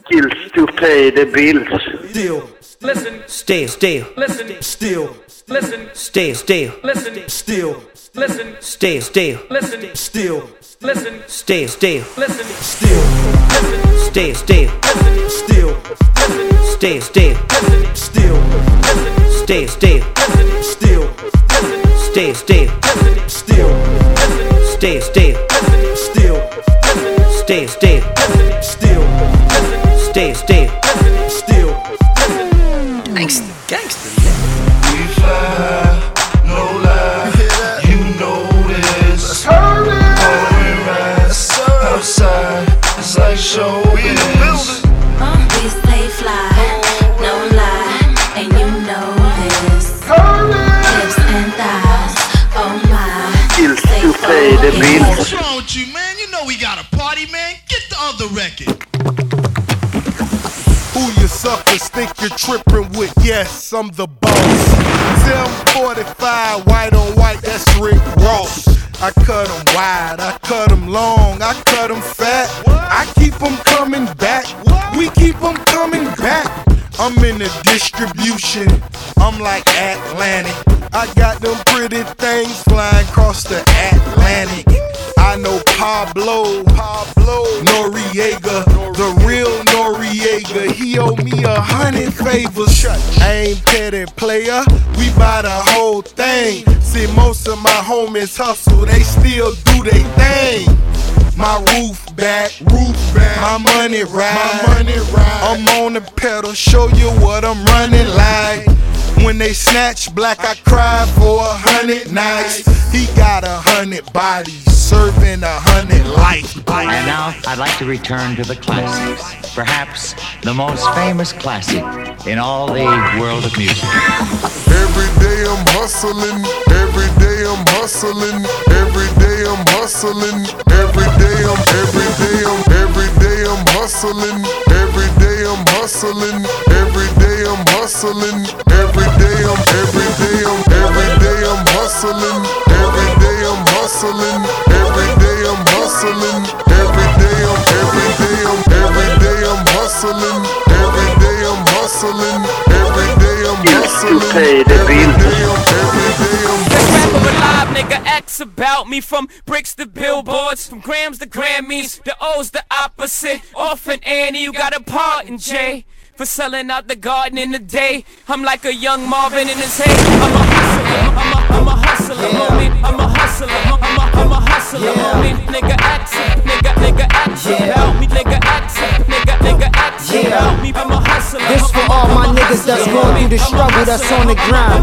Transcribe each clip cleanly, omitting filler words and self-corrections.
Skills to pay the bills. Still, listen, still, listen, still, listen, still, listen, still, listen, still, listen, still, listen, still, listen, still, still, still, still, still, still, still, still, still, still, still, still, gangsta. We fly, no lie. You know this. Pouring rise outside. It's like showbiz. We stay fly, no lie, and you know this. Hips and thighs, oh my. Skills to pay the bills. What's wrong with you, man? You know we got a party, man. Get the other record. Who you suckers think you're tripping with? Yes, I'm the boss. Tim 45, white on white, that's Rick Ross. I cut them wide, I cut them long, I cut them fat. I keep them coming back, we keep them coming back. I'm in the distribution, I'm like Atlantic. I got them pretty things flying across the Atlantic. I know Pablo Noriega, the real Noriega. He owe me 100 favors. I ain't petty player, we buy the whole thing. See, most of my homies hustle, they still do they thing. My roof back, my money ride. I'm on the pedal, show you what I'm running like. When they snatch black, I cry for 100 nights. He got 100 bodies, serving 100 life. And now I'd like to return to the classics. Perhaps the most famous classic in all the world of music. Every day I'm hustling, every day I'm hustling, every day I'm hustling, every day I'm hustling, every day I'm hustling, every day I'm hustling, every day I'm hustling, every day I'm hustling, every day I'm hustling, every day I'm hustling, every day I'm hustling, every day I'm hustling, to pay the bills. rapper alive, nigga, X about me. From bricks to billboards, from grams to Grammys, the O's the opposite. Orphan Annie, you got a pardon, Jay, for selling out the garden in the day. I'm like a young Marvin in his head. I'm a hustler, I'm a hustler, homie. I'm a hustler, I'm a hustler, homie. Nigga, accent, nigga, accent about me. Nigga, accent, nigga, accent about me. I'm a hustler. This for all my niggas that's going through the struggle, that's on the grind.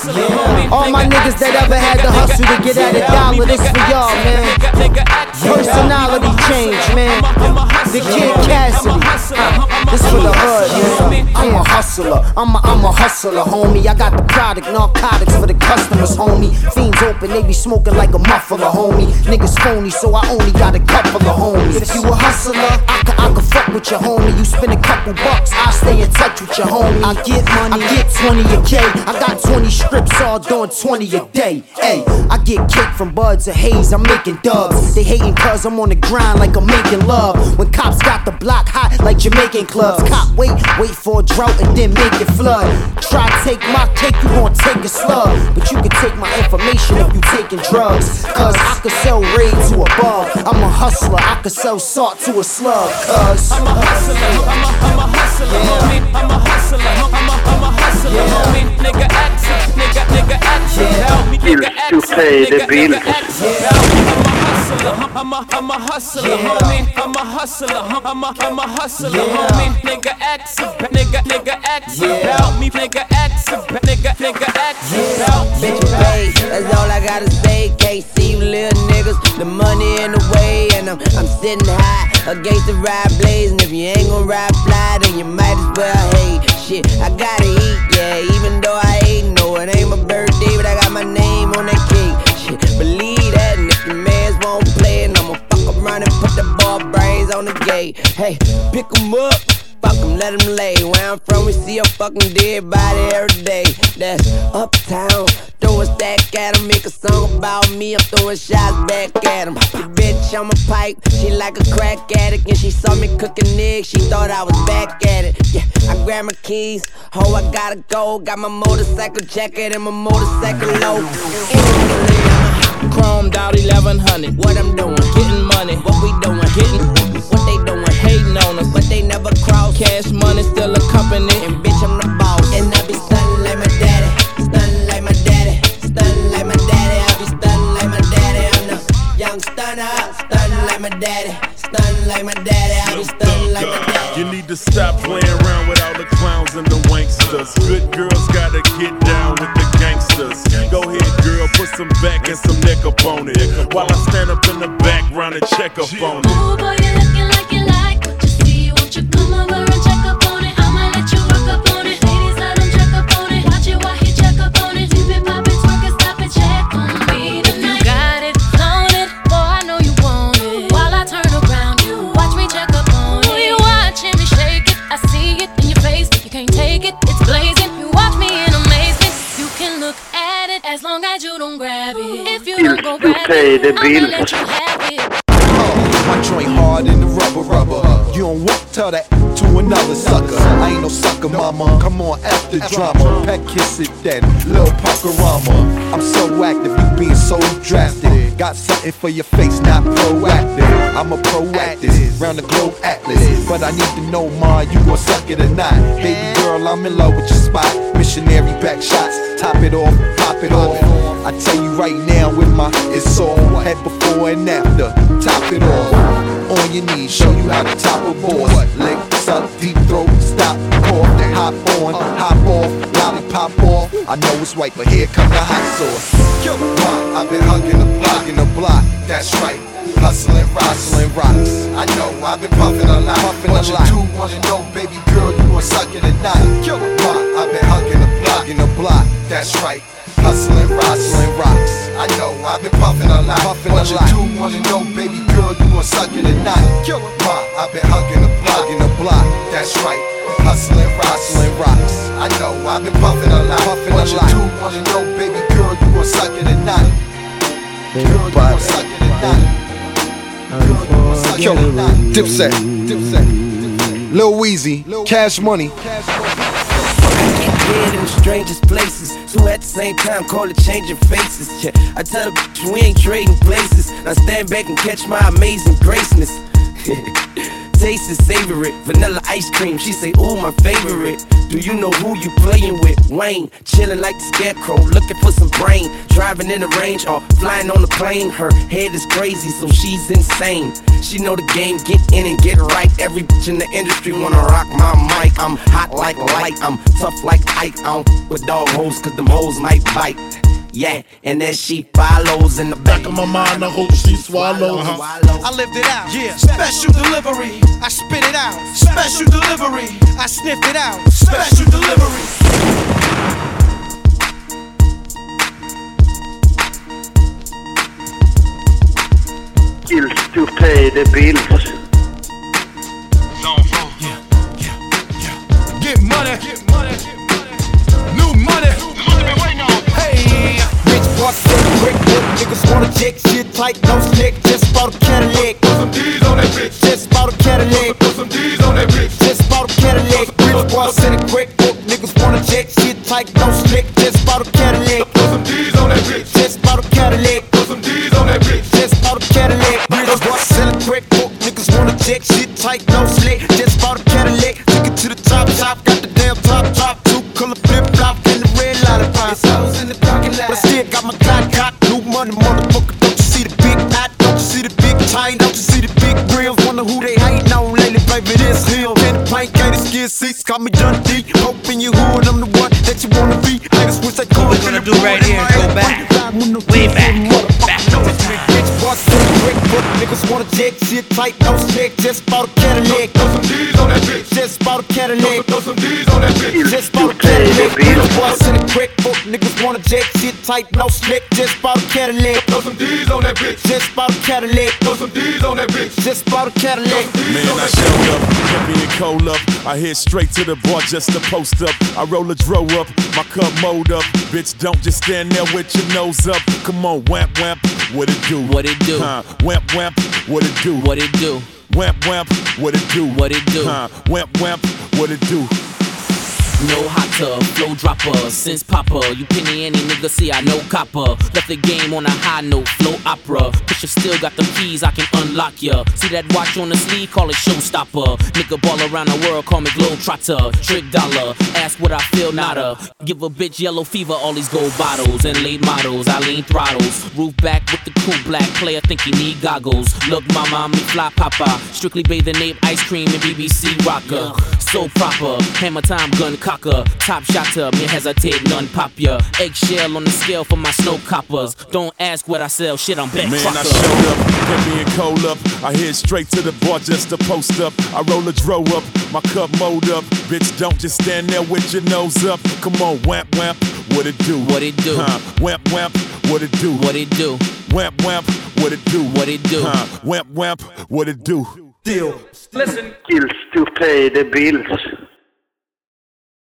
All my niggas that ever had to hustle to get at a dollar, this for y'all, man. Personality change, man. The Kid Cassidy. This for the hood, man. I'm a hustler, I'm a hustler, homie. I got the product, narcotics for the customers, homie. Fiends open, they be smoking like a muffler, homie. Niggas phony, so I only got a couple of homies. If you a hustler, I can fuck with your homie. You spend a couple bucks, I stay in touch with your homie. I get money, I get 20 a K. I got 20 strips, all doing 20 a day. Ay, I get cake from buds of haze, I'm making dubs. They hating cause I'm on the grind like I'm making love. When cops got the block hot like Jamaican clubs. Cop wait for a drought and then make it flood. Try take my cake, you gon' take a slug. But you can take my information if you taking drugs. Cause I could sell raid to a bug. I'm a hustler, I could sell salt to a slug. Cause I'm a hustler, I'm a hustler, homie. I'm a hustler, I'm a hustler, homie. Nigga, accent, nigga, accent about me. Nigga, accent, nigga, accent about me. I'm a hustler, homie. I'm a hustler, I'm a hustler, homie. Nigga, accent, nigga, accent about me. Nigga, accent, nigga, accent about me. Bitch, babe, that's all I gotta say. Can't see you little niggas, the money in the way, and I'm sitting high against the ride blaze. And if you ain't gon' ride fly, then you might as well hate. Shit, I gotta eat, yeah, even though I ain't. No, it ain't my birthday, but I got my name on that cake. Shit, believe that, and if your mans won't play, and I'ma fuck around and put the ball brains on the gate. Hey, pick 'em up, fuck 'em, let 'em lay. Where I'm from, we see a fucking dead body every day. That's uptown, don't throwing stack at him. Make a song about me, I'm throwing shots back at him. The bitch, I'm a pipe, she like a crack addict. And she saw me cooking eggs, she thought I was back at it. Yeah, I grabbed my keys, ho, I gotta go. Got my motorcycle jacket and my motorcycle low. Chromed out 1100. What I'm doing? Getting money. What we doing? Getting what they doing? Hating on us, but they never cross. Cash money still a company. And bitch, I'm the boss. And I be stunning like my daddy. Stunning like my daddy. Stunning like my daddy. I be stunning like my daddy. I'm the young stunner. Stunning like my daddy. Stunning like my daddy. I be stunning like my daddy. You need to stop playing around with all the clowns and the wanksters. Good girls gotta get down with the gangsters. Go ahead, girl, put some back and some neck up on it. While I stand up in the background and check up on it. Ooh, boy, you looking like you like what you see. Won't you come over and check up on it? I'ma let you work up on it. Ladies, let him check up on it. Watch it while he check up on it. Dip it, pop it, twerk it, stop it, check on me tonight. You got it, flown it, boy, I know you want it. While I turn around, you watch me check up on it. Ooh, you watching me shake it, I see it in your face. You can't take it, it's blazing. You watch me in amazement. You can look at it as long as you don't grab it. If you don't go grab it, I'ma let you have it. My joint hard in the rubber. You don't walk, tell that to another sucker. I ain't no sucker, mama. Come on, after drama. Pet kiss it then, Lil Pacarama. I'm so active, you being so drastic. Got something for your face, not proactive. I'm a proactive, round the globe atlas. But I need to know, ma, you gon' suck it or not. Baby girl, I'm in love with your spot. Missionary back shots, top it off, pop it off. I tell you right now with my it's all head before and after. Top it off, on your knees, show you how to top a board. Lick, suck, deep throat, stop, cough, then hop on, hop off, lollipop off. I know it's white, but here come the hot sauce. I've been hugging the block, that's right. Hustling rocks. I know I've been puffing a lot. But you do wanna know, baby girl, you gon' suck it or not. I've been hugging the block, that's right. Hustling rocks. I know I've been puffing a lot. But you do wanna know, baby girl, you gon' suck it or not. I've been hugging the block, that's right. Hustling rocks. I know I've been puffing a lot. But you do wanna know, baby girl, you gon' suck it or not. Girl, you gon' suck it or not. Yo, Dipset, Lil Weezy, Cash Money. Dead in the strangest places, so at the same time call it changing faces. Yeah, I tell the bitch we ain't trading places. Now stand back and catch my amazing graceness. Taste and savor it, vanilla ice cream. She say, ooh, my favorite. Do you know who you playing with? Wayne, chilling like the scarecrow, looking for some brain. Driving in the range or flying on the plane. Her head is crazy, so she's insane. She know the game, get in and get right. Every bitch in the industry wanna rock my mic. I'm hot like light, I'm tough like Ike. I don't with dog hoes, cause them hoes might bite. Yeah, and then she follows in the back of my mind. I hope she swallows. I lived it out. Yeah. Special delivery. I spit it out. Special delivery. I sniffed it out. Special delivery. Skills to pay the bills. Get money. New money. Hey. Rich boss, quick, niggas wanna check shit tight, no slick. Just bought a Cadillac. Put some D's on that bitch. Just bought a Cadillac. Put some D's on that bitch. Just bought a Cadillac. Rich boss, quick, niggas wanna check shit tight, no slick. Just bought a Cadillac. Put some D's on that bitch. Just bought a Cadillac. Put some D's on that bitch. Just bought a Cadillac. Rich boss, quick, niggas wanna check shit tight, no slick. Just bought a Cadillac. Took it to the top, got the damn top. Two color flip flop and the red lollipop. It's hoes in the parking lot. But I still got my clock, new money, motherfucker. Don't you see the big knot? Don't you see the big chain? Don't you see the big grills? Wonder who they hatin' on lately, baby, this him. Candy paint, candy skin seats, call me Dundee. Hope in your hood, I'm the one that you wanna be. I just wish I could. What we're gonna do right here is go back, way back over time. Rich boss, quick, niggas wanna check shit tight, no check. Just bought a Cadillac. Throw some D's on that bitch. Just bought a Cadillac. Throw some D's on that bitch. Just bought a Cadillac. Rich boss, quick, niggas wanna check shit type, no slick. Just bought a Cadillac. Throw some D's on that bitch. Just bought a Cadillac. Throw some D's on that bitch. Just bought a Cadillac. Man, I showed up, heavy and cold up. I head straight to the bar just to post up. I roll a dro up, my cup mold up. Bitch, don't just stand there with your nose up. Come on, wamp, wamp, what it do? What it do? Wamp, wamp, what it do? What it do? Wamp, wamp, what it do? What it do? Wamp, wamp, what it do? No hotter, flow dropper, since Papa. You penny any nigga, see I know copper. Left the game on a high note, flow opera. Pusha still got them keys, I can unlock ya. See that watch on the sleeve, call it showstopper. Nigga ball around the world, call me Globetrotter. Trick dollar, ask what I feel, nada. Give a bitch yellow fever, all these gold bottles. And late models, I lean throttles. Roof back with the cool black player, think he need goggles. Look mama, me fly papa. Strictly bathing ape, ice cream and BBC rocker. So proper, hammer time, gun cocker. Top shotter, me hesitate, none pop ya. Eggshell on the scale for my snow coppers. Don't ask what I sell, shit I'm back. Man, trucker. I showed up, heavy and cold up. I head straight to the bar just to post up. I roll a dro up, my cup mold up. Bitch, don't just stand there with your nose up. Come on, wamp, wamp, what it do? What it do? Wamp, wamp, what it do? What it do? Wamp, wamp, what it do? What it do? Wamp, wamp, what it do? Deal. Listen. Skills to pay the bills.